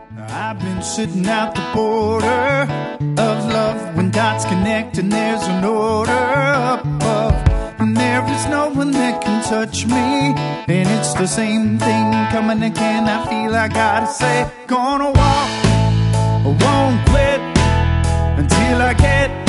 I've been sitting at the border of love when dots connect and there's an order up above. And there is no one that can touch me, and it's the same thing coming again. I feel I gotta say, gonna walk, I won't quit until I get